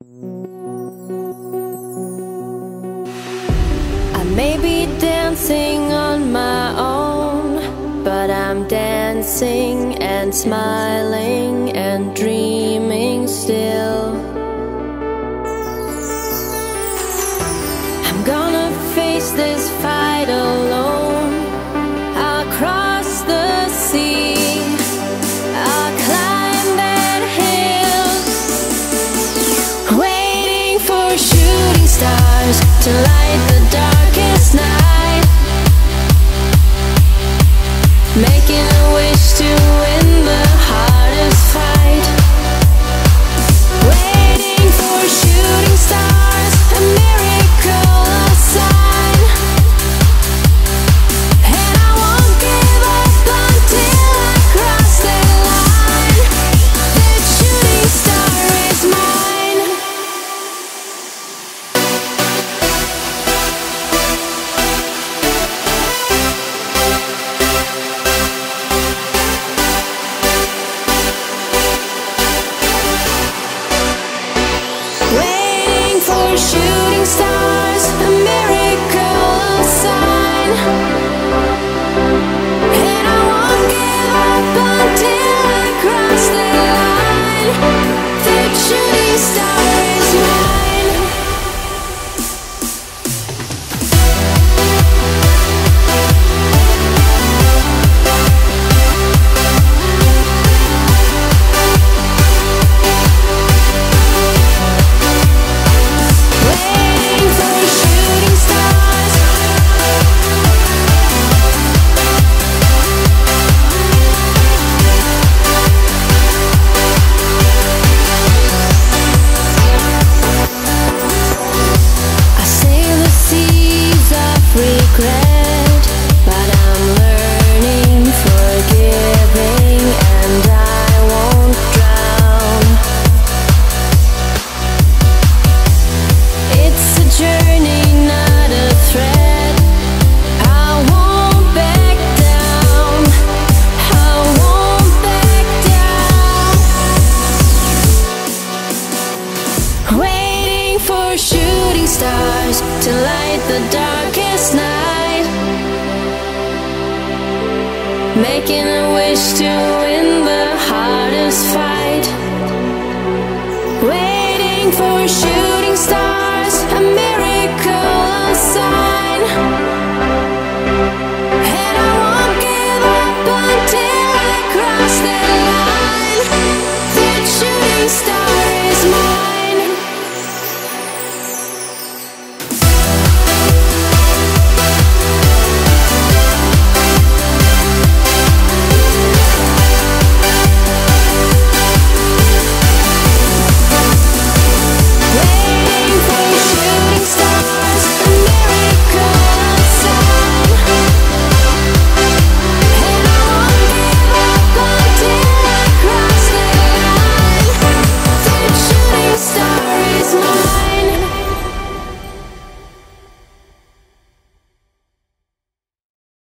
I may be dancing on my own, but I'm dancing and smiling and dreaming still. I'm gonna face this fight alone. I'll cross the sea, I'll climb that hill, waiting for shooting stars to light the darkest night, making a wish to win the hardest fight, waiting for shooting stars, a miracle, a sign, and I won't give up until I cross that line. That shooting star is mine. Waiting for shooting stars, a miracle, a sign, and I won't give up until I cross the line. That shooting star is mine. Waiting for shooting stars. I sail the seas of regret, but I'm learning, forgiving, and I won't drown. It's a journey, not a threat. I won't back down. I won't back down. Waiting for shooting stars to light the darkest night, making a wish to win the hardest fight, waiting for shooting stars, a miracle, a sign, and I won't give up until I cross that line. That shooting star